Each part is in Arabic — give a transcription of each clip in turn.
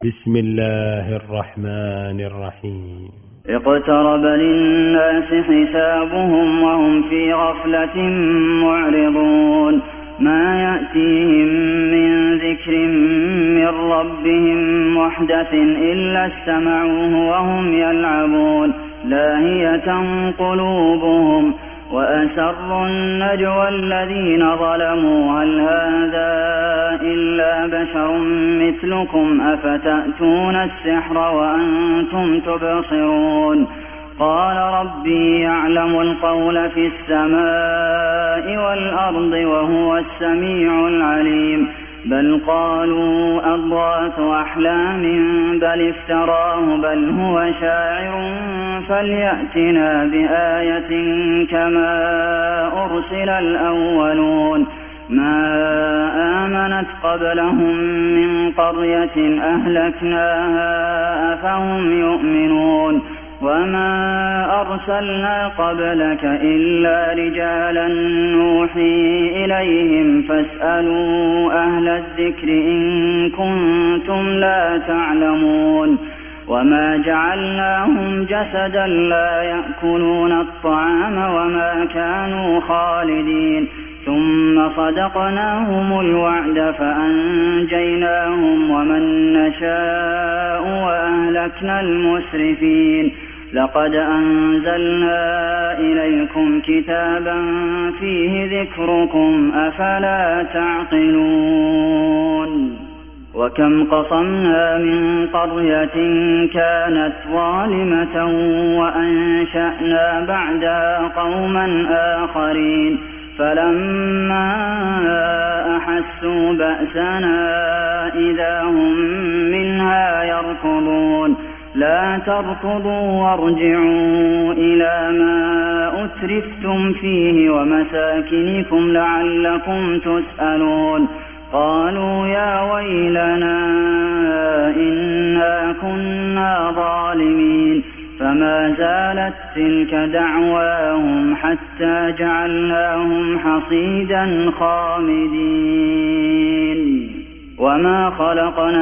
بسم الله الرحمن الرحيم. اقترب للناس حسابهم وهم في غفلة معرضون ما يأتيهم من ذكر من ربهم محدث إلا استمعوه وهم يلعبون لاهية قلوبهم وأسروا النجوى الذين ظلموا هل هذا إلا بشر مثلكم أفتأتون السحر وأنتم تبصرون قال ربي يعلم القول في السماء والأرض وهو السميع العليم بل قالوا أضغاث أحلام بل افتراه بل هو شاعر فليأتنا بآية كما أرسل الأولون ما آمنت قبلهم من قرية أهلكناها أفهم يؤمنون وما أرسلنا قبلك إلا رجالا نوحي إليهم فاسألوا أهل الذكر إن كنتم لا تعلمون وما جعلناهم جسدا لا يأكلون الطعام وما كانوا خالدين ثم صدقناهم الوعد فأنجيناهم ومن نشاء وأهلكنا المسرفين لقد أنزلنا إليكم كتابا فيه ذكركم أفلا تعقلون وكم قصمنا من قرية كانت ظالمة وأنشأنا بعدها قوما آخرين فلما أحسوا بأسنا إذا هم منها يركضون لا تركضوا وارجعوا إلى ما أترفتم فيه ومساكنكم لعلكم تسألون قالوا يا ويلنا إنا كنا ظالمين فما زالت تلك دعواهم حتى جعلناهم حصيدا خامدين وما خلقنا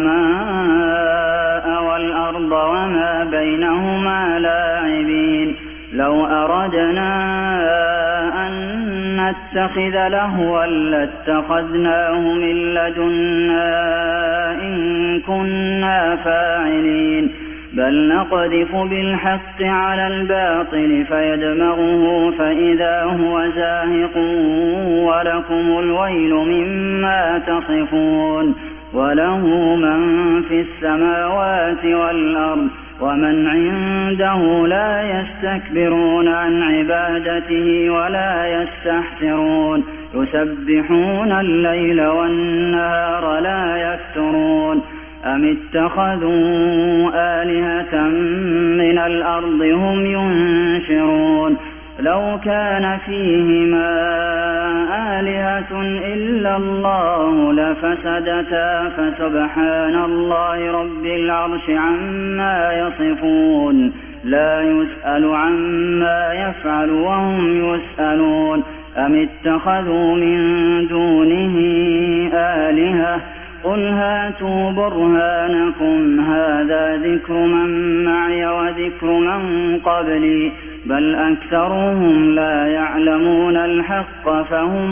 السماء والأرض وما بينهما لاعبين لو أردنا أن نتخذ لهوا لاتخذناه من لدنا إن كنا فاعلين بل نقذف بالحق على الباطل فيدمغه فإذا هو زاهق ولكم الويل مما تصفون وله من في السماوات والأرض ومن عنده لا يستكبرون عن عبادته ولا يستحسرون يسبحون الليل والنهار لا يفترون أم اتخذوا آلهة من الأرض هم ينشرون لو كان فيهما آلهة إلا الله لفسدتا فسبحان الله رب العرش عما يصفون لا يسأل عما يفعل وهم يسألون أم اتخذوا من دونه آلهة قل هاتوا برهانكم هذا ذكر من معي وذكر من قبلي بل أكثرهم لا يعلمون الحق فهم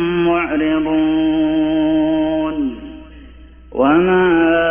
معرضون وما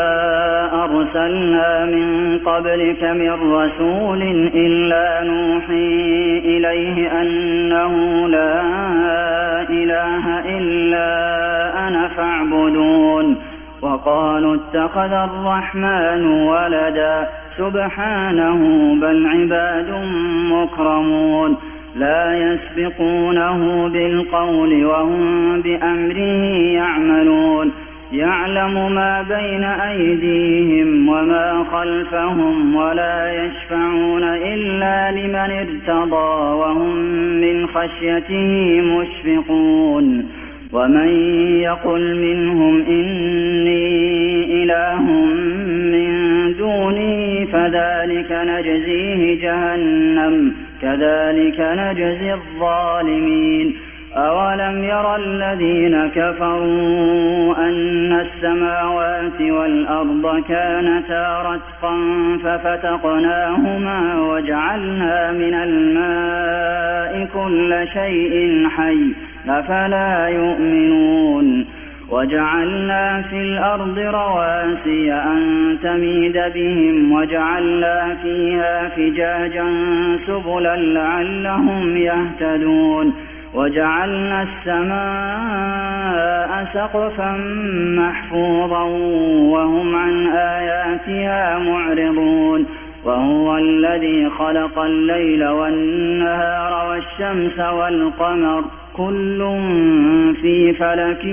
أرسلنا من قبلك من رسول إلا نوحي إليه أنه لا إله إلا أنا فاعبدون وقالوا اتخذ الرحمن ولدا سبحانه بل عباد مكرمون لا يسبقونه بالقول وهم بأمره يعملون يعلم ما بين أيديهم وما خلفهم ولا يشفعون إلا لمن ارتضى وهم من خشيته مشفقون ومن يقل منهم إني إله من دوني فذلك نجزيه جهنم كذلك نجزي الظالمين أَوَلَمْ يَرَ الَّذِينَ كَفَرُوا أَنَّ السَّمَاوَاتِ وَالْأَرْضَ كَانَتَا رَتْقًا فَفَتَقْنَاهُمَا وَجَعَلْنَا مِنَ الْمَاءِ كُلَّ شَيْءٍ حَيٍّ ۖ أَفَلَا يُؤْمِنُونَ وَجَعَلْنَا فِي الْأَرْضِ رَوَاسِيَ أَن تَمِيدَ بِهِمْ وَجَعَلْنَا فِيهَا فِجَاجًا سُبُلًا لَّعَلَّهُمْ يَهْتَدُونَ وَجَعَلْنَا السَّمَاءَ سَقْفًا مَّحْفُوظًا وَهُمْ عَنْ آيَاتِهَا مُعْرِضُونَ وَهُوَ الَّذِي خَلَقَ اللَّيْلَ وَالنَّهَارَ وَالشَّمْسَ وَالْقَمَرَ كُلٌّ فِي فَلَكٍ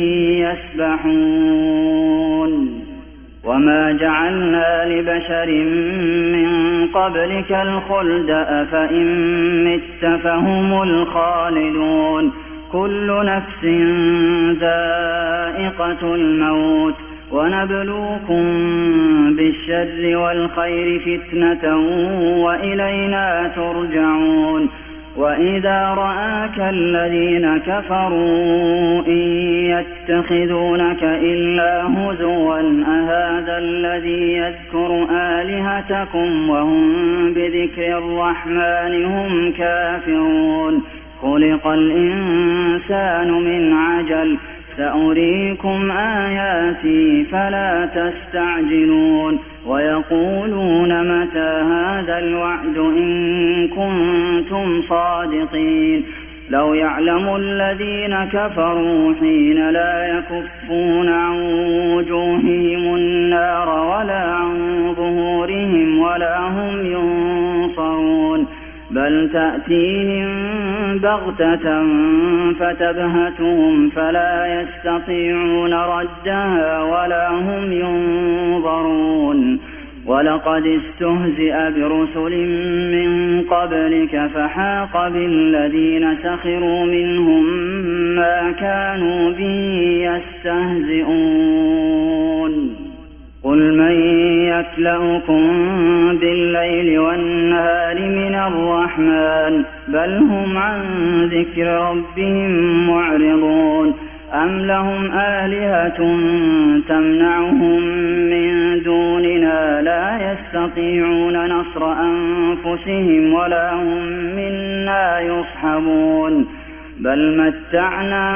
يَسْبَحُونَ وَمَا جَعَلْنَا لِبَشَرٍ مِّن قَبْلِكَ الْخُلْدَ ۖ أَفَإِن مِّتَّ فَهُمُ الْخَالِدُونَ كُلُّ نَفْسٍ ذَائِقَةُ الْمَوْتِ ۖ وَنَبْلُوكُم بِالشَّرِّ وَالْخَيْرِ فِتْنَةً وَإِلَيْنَا تُرْجَعُونَ وَإِذَا رَآكَ الَّذِينَ كَفَرُوا إِن يَتَّخِذُونَكَ إِلَّا هُزُوًا أَهَٰذَا الَّذِي يَذْكُرُ آلِهَتَكُمْ وَهُم بِذِكْرِ الرَّحْمَٰنِ هُمْ كَافِرُونَ خُلِقَ الْإِنسَانُ مِنْ عَجَلٍ ۚ سَأُرِيكُمْ آيَاتِي فَلَا تَسْتَعْجِلُونِ وَيَقُولُونَ مَتَىٰ هَٰذَا الْوَعْدُ إِن كُنتُمْ صَادِقِينَ لَوْ يَعْلَمُ الَّذِينَ كَفَرُوا حِينَ لَا يَكُفُّونَ عَن وُجُوهِهِمُ النَّارَ وَلَا عَن ظُهُورِهِمْ وَلَا هُمْ يُنصَرُونَ بَلْ تَأْتِيهِم بَغْتَةً فَتَبْهَتُهُمْ فَلَا يَسْتَطِيعُونَ رَدَّهَا وَلَا هُمْ يُنظَرُونَ وَلَقَدِ اسْتُهْزِئَ بِرُسُلٍ مِّن قَبْلِكَ فَحَاقَ بِالَّذِينَ سَخِرُوا مِنْهُم مَّا كَانُوا بِهِ يَسْتَهْزِئُونَ قُلْ مَن يَكْلَؤُكُم بِاللَّيْلِ وَالنَّهَارِ مِنَ الرَّحْمَٰنِ بَلْ هُمْ عَن ذِكْرِ رَبِّهِم مُّعْرِضُونَ أَمْ لَهُمْ آلِهَةٌ تَمْنَعُهُم مِّن دُونِنَا لَا يَسْتَطِيعُونَ نَصْرَ أَنفُسِهِمْ وَلَا هُم مِّنَّا يُصْحَبُونَ بَلْ مَتَّعْنَا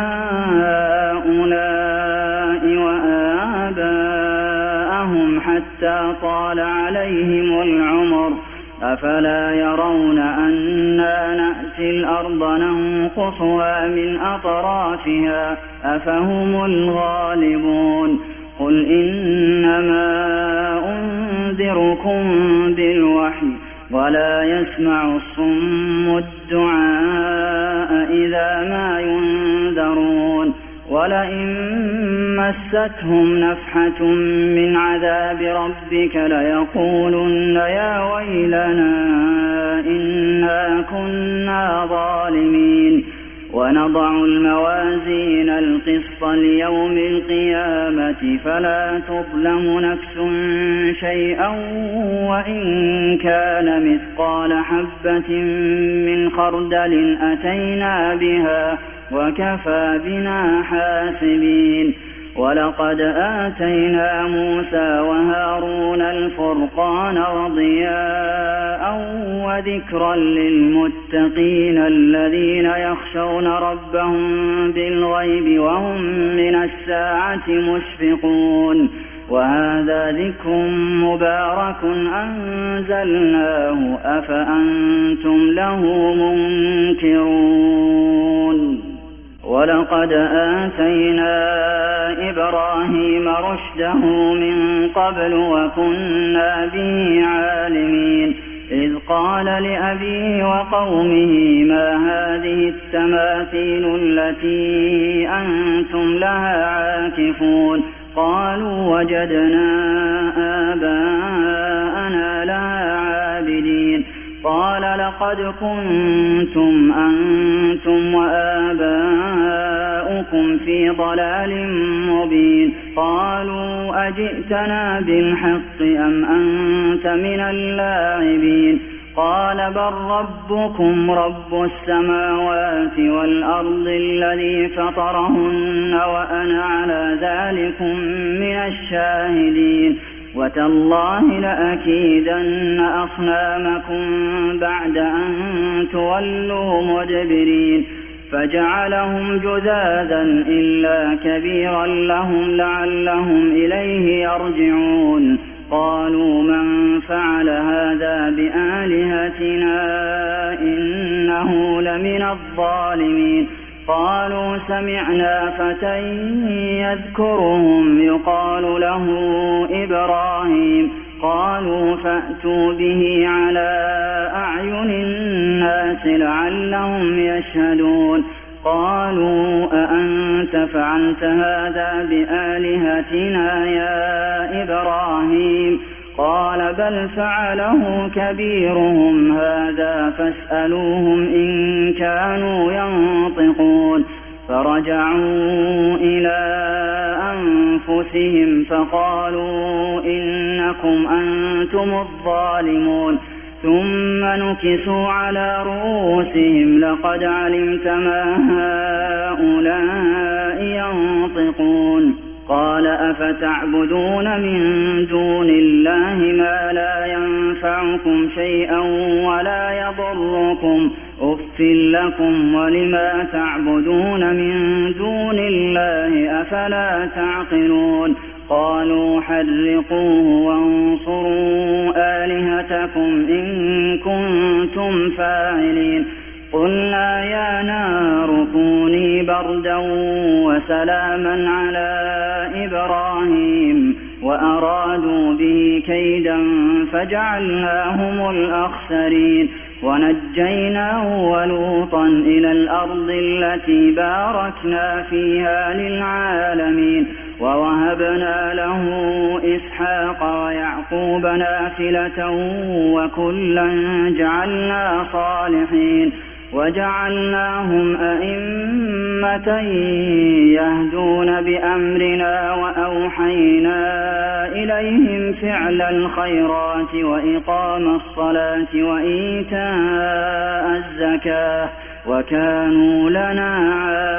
هَٰؤُلَاءِ وَآبَاءَهُمْ حَتَّىٰ طَالَ عَلَيْهِمُ الْعُمُرُ أَفَلَا يَرَوْنَ أَنَّا نَأْتِي الْأَرْضَ نَنقُصُهَا مِنْ أَطْرَافِهَا ۚ أَفَهُمُ الْغَالِبُونَ قُلْ إِنَّمَا أُنذِرُكُم بِالْوَحْيِ ۚ وَلَا يَسْمَعُ الصُّمُّ الدُّعَاءَ إِذَا مَا يُنذَرُونَ وَلَئِن مَّسَّتْهُمْ نَفْحَةٌ مِّنْ عَذَابِ رَبِّكَ لَيَقُولُنَّ يَا وَيْلَنَا إِنَّا كُنَّا ظَالِمِينَ وَنَضَعُ الْمَوَازِينَ الْقِسْطَ لِيَوْمِ الْقِيَامَةِ فَلَا تُظْلَمُ نَفْسٌ شَيْئًا وَإِن كَانَ مِثْقَالَ حَبَّةٍ مِّنْ خَرْدَلٍ أَتَيْنَا بِهَا ۗ وَكَفَىٰ بِنَا حَاسِبِينَ وَلَقَدْ آتَيْنَا مُوسَىٰ وَهَارُونَ الْفُرْقَانَ وَضِيَاءً وَذِكْرًا لِّلْمُتَّقِينَ الَّذِينَ يَخْشَوْنَ رَبَّهُم بِالْغَيْبِ وَهُم مِّنَ السَّاعَةِ مُشْفِقُونَ وَهَٰذَا ذِكْرٌ مُّبَارَكٌ أَنزَلْنَاهُ أَفَأَنتُمْ لَهُ مُنكِرُونَ وَلَقَدْ آتَيْنَا إِبْرَاهِيمَ رُشْدَهُ مِن قَبْلُ وَكُنَّا بِهِ عَالِمِينَ إِذْ قَالَ لِأَبِيهِ وَقَوْمِهِ مَا هَٰذِهِ التَّمَاثِيلُ الَّتِي أَنتُمْ لَهَا عَاكِفُونَ قَالُوا وَجَدْنَا آبَاءَنَا لَهَا عَابِدِينَ قَالَ لَقَدْ كُنتُمْ أَنتُمْ وَآبَاؤُكُمْ فِي ضَلَالٍ مُّبِينٍ قَالُوا أَجِئْتَنَا بِالْحَقِّ أَمْ أَنتَ مِنَ اللَّاعِبِينَ قال بل ربكم رب السماوات والأرض الذي فطرهن وأنا على ذلكم من الشاهدين وتالله لأكيدن أصنامكم بعد أن تولوا مدبرين فجعلهم جذاذا إلا كبيرا لهم لعلهم إليه يرجعون قالوا من فعل هذا بآلهتنا إنه لمن الظالمين قالوا سمعنا فتى يذكرهم يقال له إبراهيم قالوا فأتوا به على أعين الناس لعلهم يشهدون قالوا أأنت فعلت هذا بآلهتنا يا إبراهيم قال بل فعله كبيرهم هذا فاسألوهم إن كانوا ينطقون فرجعوا إلى أنفسهم فقالوا إنكم أنتم الظالمون ثم نكسوا على رؤوسهم لقد علمت ما هؤلاء ينطقون قال أفتعبدون من دون الله ما لا ينفعكم شيئا ولا يضركم أف لكم ولما تعبدون من دون الله أفلا تعقلون قالوا حرقوه وانصروا آلهتكم إن كنتم فاعلين قلنا يا نار كوني بردا وسلاما على إبراهيم وأرادوا به كيدا فجعلناهم الأخسرين ونجيناه ولوطا إلى الأرض التي باركنا فيها للعالمين ووهبنا له إسحاق ويعقوب نافلة وكلا جعلنا صالحين وجعلناهم أئمة يهدون بأمرنا وأوحينا إليهم فعل الخيرات وإقام الصلاة وإيتاء الزكاة وكانوا لنا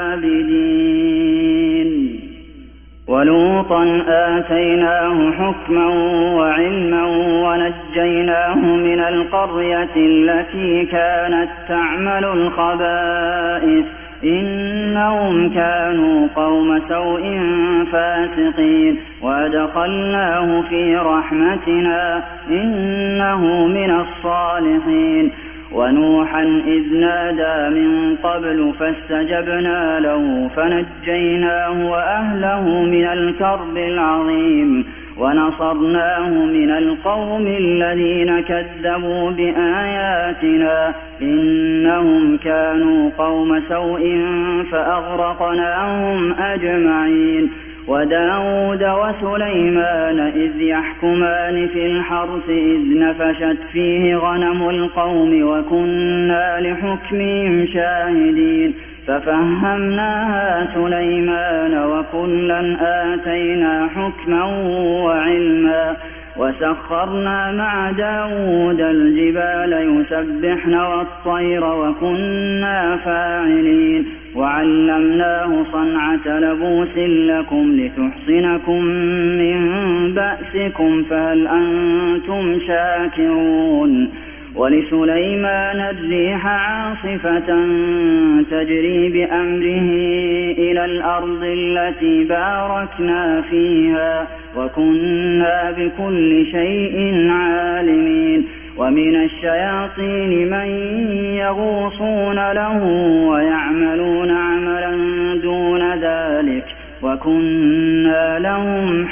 عابدين ولوطا آتيناه حكما وعلما ونجيناه من القرية التي كانت تعمل الخبائث إنهم كانوا قوم سوء فاسقين وأدخلناه في رحمتنا إنه من الصالحين ونوحا إذ نادى من قبل فاستجبنا له فنجيناه وأهله من الكرب العظيم ونصرناه من القوم الذين كذبوا بآياتنا إنهم كانوا قوم سوء فأغرقناهم أجمعين وداود وسليمان إذ يحكمان في الحرث إذ نفشت فيه غنم القوم وكنا لحكمهم شاهدين ففهمناها سليمان وكلا آتينا حكما وعلما وسخرنا مع داود الجبال يسبحن والطير وكنا فاعلين وعلمناه صنعة لبوس لكم لتحصنكم من بأسكم فهل أنتم شاكرون ولسليمان الريح عاصفة تجري بأمره إلى الأرض التي باركنا فيها وكنا بكل شيء عالمين ومن الشياطين من يغوصون له ويعملون عملا دون ذلك وكنا لهم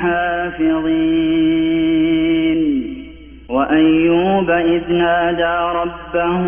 حافظين وأيوب إذ نادى ربه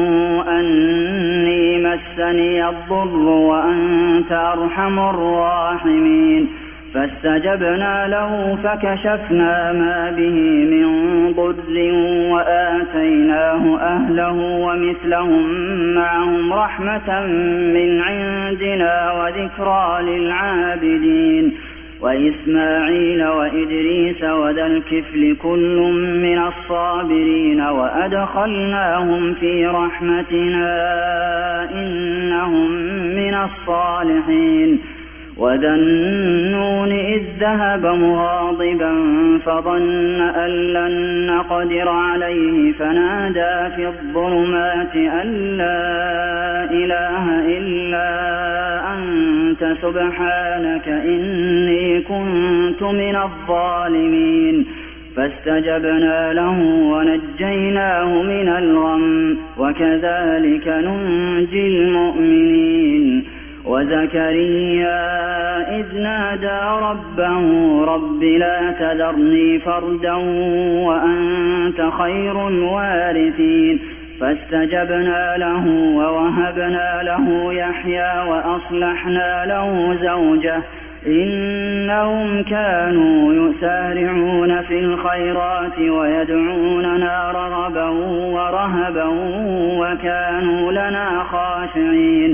أني مسني الضر وأنت أرحم الراحمين فاستجبنا له فكشفنا ما به من ضر وآتيناه أهله ومثلهم معهم رحمة من عندنا وذكرى للعابدين وإسماعيل وإدريس وذا الكفل كل من الصابرين وأدخلناهم في رحمتنا إنهم من الصالحين وذا النون إذ ذهب مغاضبا فظن أن لن نقدر عليه فنادى في الظلمات أن لا إله إلا أنت سبحانك إني كنت من الظالمين فاستجبنا له ونجيناه من الغم وكذلك ننجي المؤمنين وزكريا إذ نادى ربه رب لا تذرني فردا وأنت خير الوارثين فاستجبنا له ووهبنا له يحيى وأصلحنا له زوجه إنهم كانوا يسارعون في الخيرات ويدعوننا رغبا ورهبا وكانوا لنا خاشعين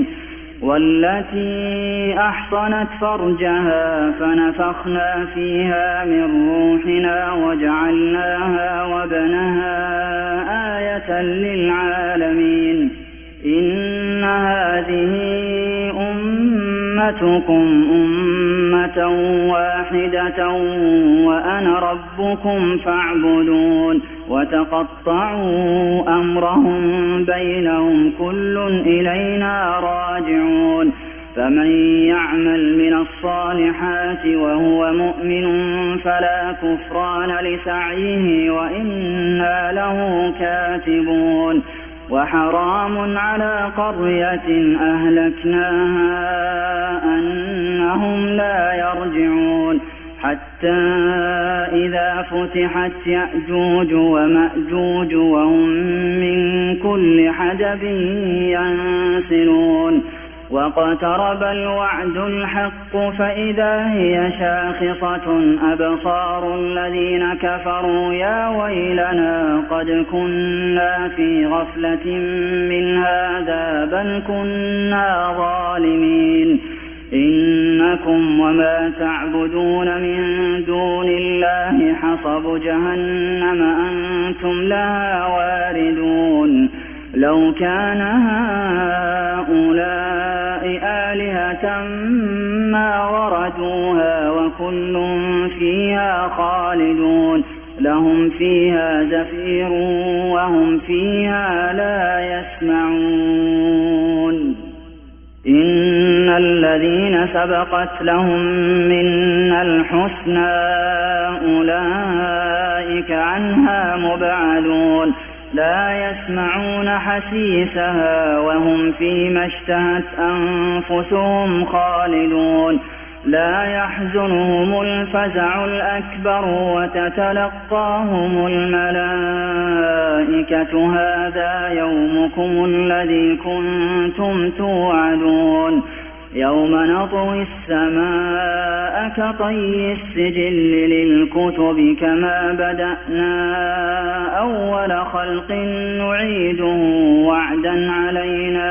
والتي أحصنت فرجها فنفخنا فيها من روحنا وجعلناها وابنها آية للعالمين إن هذه أمتكم أمة واحدة وأنا ربكم فاعبدون وتقطعوا أمرهم بينهم كل إلينا راجعون فمن يعمل من الصالحات وهو مؤمن فلا كفران لسعيه وإنا له كاتبون وحرام على قرية أهلكناها أنهم لا يرجعون حتى إذا فتحت يأجوج ومأجوج وهم من كل حدب ينسلون واقترب الوعد الحق فإذا هي شاخصة أبصار الذين كفروا يا ويلنا قد كنا في غفلة من هذا بل كنا ظالمين إنكم وما تعبدون من دون الله حصب جهنم أنتم لها واردون لو كان هؤلاء آلهة ما وردوها وكل فيها خالدون لهم فيها زفير وهم فيها لا يسمعون إن الذين سبقت لهم منا الحسنى أولئك عنها مبعدون لا يسمعون حسيسها وهم فيما اشتهت أنفسهم خالدون لا يحزنهم الفزع الأكبر وتتلقاهم الملائكة هذا يومكم الذي كنتم توعدون يوم نطوي السماء كطي السجل للكتب كما بدأنا أول خلق نعيده وعدا علينا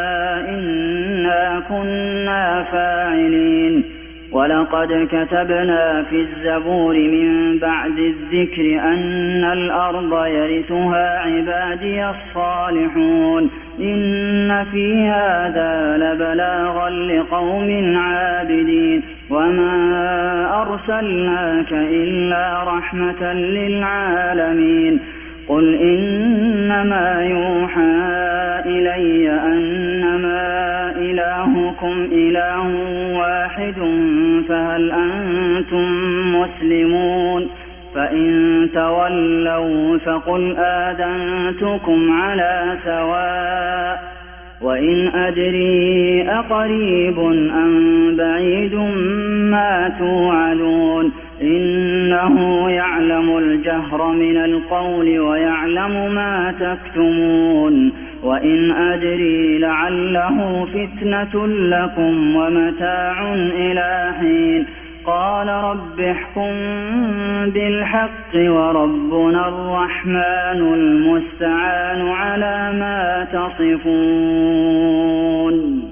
إنا كنا فاعلين ولقد كتبنا في الزبور من بعد الذكر أن الأرض يرثها عبادي الصالحون إن في هذا لبلاغا لقوم عابدين وما أرسلناك إلا رحمة للعالمين قل إنما يوحى إلي أنما إلهكم إله واحد فهل أنتم مسلمون فإن تولوا فقل آذنتكم على سواء وإن أدري أقريب أم بعيد ما توعدون إنه يعلم الجهر من القول ويعلم ما تكتمون وإن أدري لعله فتنة لكم ومتاع إلى حين قال رب احكم بالحق وربنا الرحمن المستعان على ما تصفون